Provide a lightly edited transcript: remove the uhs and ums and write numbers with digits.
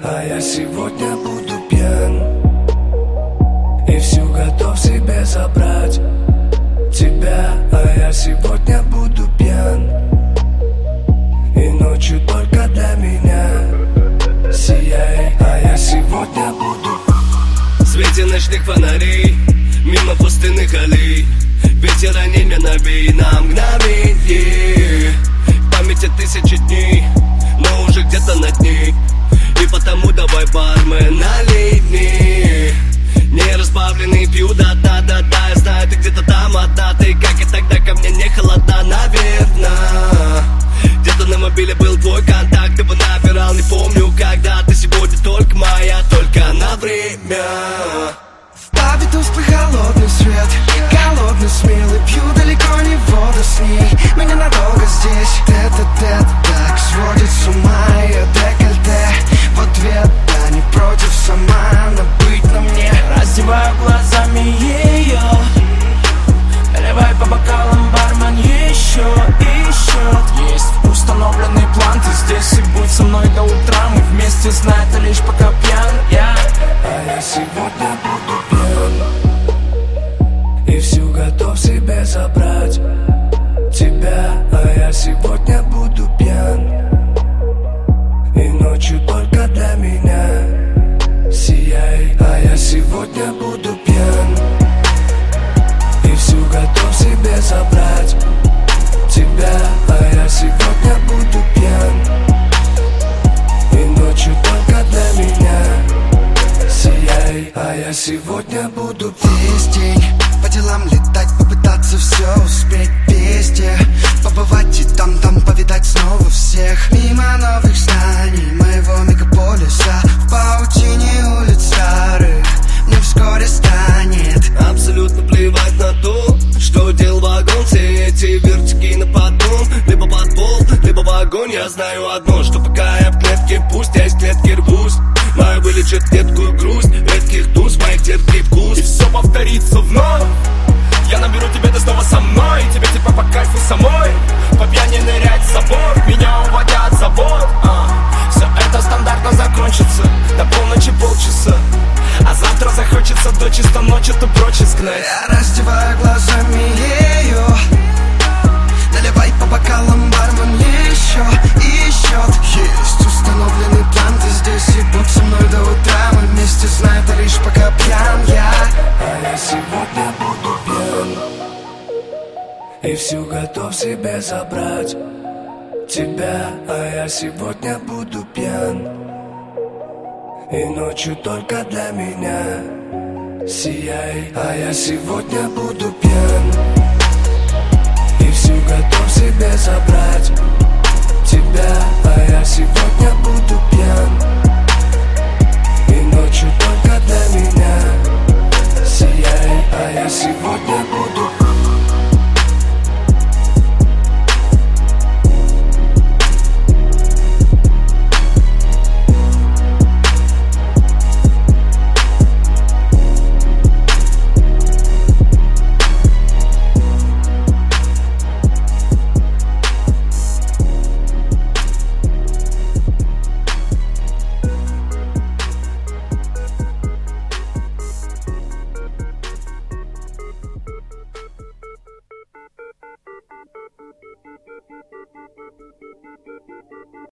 а я сегодня буду пьян. И всю готов себе забрать тебя, а я сегодня буду пьян. И ночью только для меня сияй, а я сегодня буду в свете ночных фонарей, мимо пустынных аллей. Ветер ранения набей на мгновенье. Памяти 1000 дней, но уже где-то над ней. И потому давай, бармен, налей мне. Не разбавленный пью, да-да-да-да. Я знаю, ты где-то там одна. Ты как и тогда, ко мне не холода, наверное. Где-то на мобиле был твой контакт, ты бы набирал, не помню когда. Ты сегодня только моя, только на время. В пабе тусклый холодный свет, голодный, смелый, пью далеко не воду с ней. Мы ненадолго здесь, тет-а-тет, так сводит с ума ее декольте. В ответ, да не против, сама набыть на мне. Раздеваю глазами ее, наливай по бокалам, бармен еще и счет. Есть установленный план, ты здесь и будь со мной до утра. Мы вместе, знай, ты лишь пока пьян я. А я сегодня буду пьян. И всю готов себе забрать тебя, а я сегодня буду пьян. И ночью только для меня сияй, а я сегодня буду пьян. И всю готов себе забрать тебя, а я сегодня буду пьян. И ночью только для меня сияй, а я сегодня буду Весь день по делам летать, попытаться все успеть везде. Побывать и там, повидать снова всех. Мимо новых зданий моего мегаполиса, в паутине улиц старых мне вскоре станет абсолютно плевать на то, что делал вагон. Все эти вертики на поддон, либо под пол, либо в огонь. Я знаю одно, что пока я в клетке, пусть я из клетки рвусь. Мою вылечит редкую грусть, редких туз, моих терпкий вкус. И все повторится вновь. Я наберу тебя, ты снова со мной. Тебе типа по кайфу самой. По пьяни нырять в забор, меня уводят от забот. Все это стандартно закончится до полночи полчаса. А завтра захочется до чисто ночи, то прочь изгнать. Я раздеваю глазами ее, наливай по бокалам, бармен еще и счет. Есть установленный план, ты здесь и будь со мной до утра. Мы вместе, знай, ты лишь пока пьян я. А я сегодня буду пьян. И всю готов себе забрать тебя, а я сегодня буду пьян. И ночью только для меня сияй, а я сегодня буду пьян. И всю готов себе забрать тебя, а я сегодня буду пьян. И ночью только для меня сияй, а я сегодня буду